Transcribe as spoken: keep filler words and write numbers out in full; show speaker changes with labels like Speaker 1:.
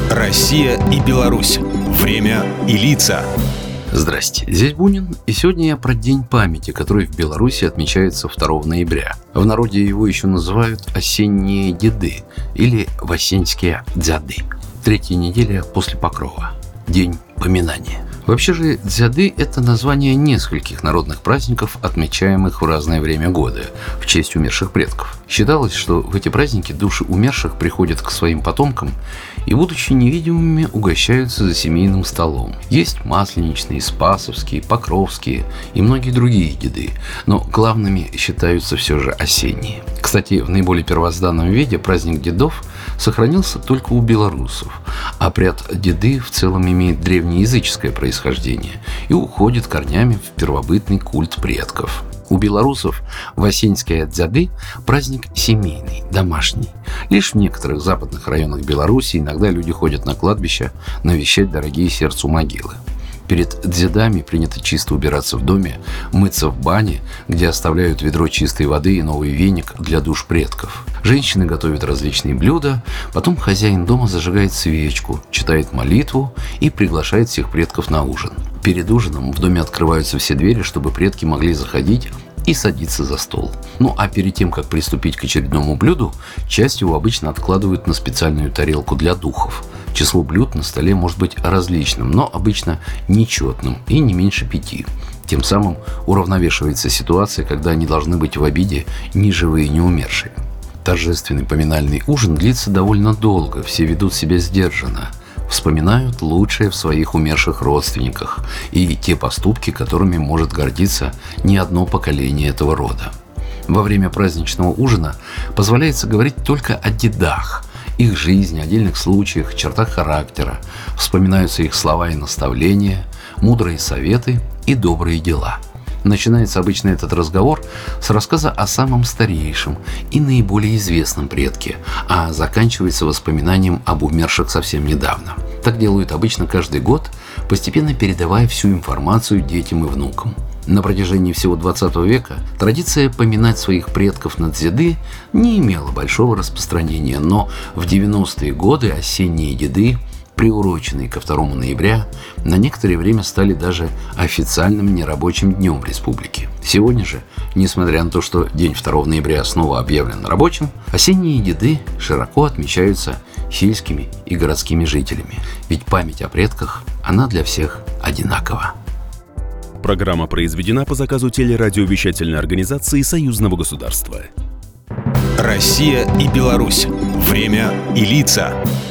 Speaker 1: Россия и Беларусь. Время и лица.
Speaker 2: Здрасте, здесь Бунин, и сегодня я про День памяти, который в Беларуси отмечается второго ноября. В народе его еще называют «осенние деды» или «васеньские дзяды». Третья неделя после Покрова. День поминания. Вообще же дзяды – это название нескольких народных праздников, отмечаемых в разное время года в честь умерших предков. Считалось, что в эти праздники души умерших приходят к своим потомкам и, будучи невидимыми, угощаются за семейным столом. Есть масленичные, спасовские, покровские и многие другие деды, но главными считаются все же осенние. Кстати, в наиболее первозданном виде праздник дедов сохранился только у белорусов. Обряд деды в целом имеет древнеязыческое происхождение и уходит корнями в первобытный культ предков. У белорусов васеньские дзяды – праздник семейный, домашний. Лишь в некоторых западных районах Беларуси иногда люди ходят на кладбище навещать дорогие сердцу могилы. Перед дзядами принято чисто убираться в доме, мыться в бане, где оставляют ведро чистой воды и новый веник для душ предков. Женщины готовят различные блюда, потом хозяин дома зажигает свечку, читает молитву и приглашает всех предков на ужин. Перед ужином в доме открываются все двери, чтобы предки могли заходить и садиться за стол. Ну а перед тем, как приступить к очередному блюду, часть его обычно откладывают на специальную тарелку для духов. Число блюд на столе может быть различным, но обычно нечетным и не меньше пяти. Тем самым уравновешивается ситуация, когда не должны быть в обиде ни живые, ни умершие. Торжественный поминальный ужин длится довольно долго, все ведут себя сдержанно. Вспоминают лучшее в своих умерших родственниках и те поступки, которыми может гордиться не одно поколение этого рода. Во время праздничного ужина позволяется говорить только о дедах, их жизни, отдельных случаях, чертах характера. Вспоминаются их слова и наставления, мудрые советы и добрые дела. Начинается обычно этот разговор с рассказа о самом старейшем и наиболее известном предке, а заканчивается воспоминанием об умерших совсем недавно. Так делают обычно каждый год, постепенно передавая всю информацию детям и внукам. На протяжении всего двадцатого века традиция поминать своих предков на дзяды не имела большого распространения, но в девяностые годы осенние деды, приуроченные ко второму ноября, на некоторое время стали даже официальным нерабочим днем республики. Сегодня же, несмотря на то, что день второго ноября снова объявлен рабочим, осенние деды широко отмечаются сельскими и городскими жителями. Ведь память о предках, она для всех одинакова.
Speaker 1: Программа произведена по заказу телерадиовещательной организации Союзного государства. Россия и Беларусь. Время и лица.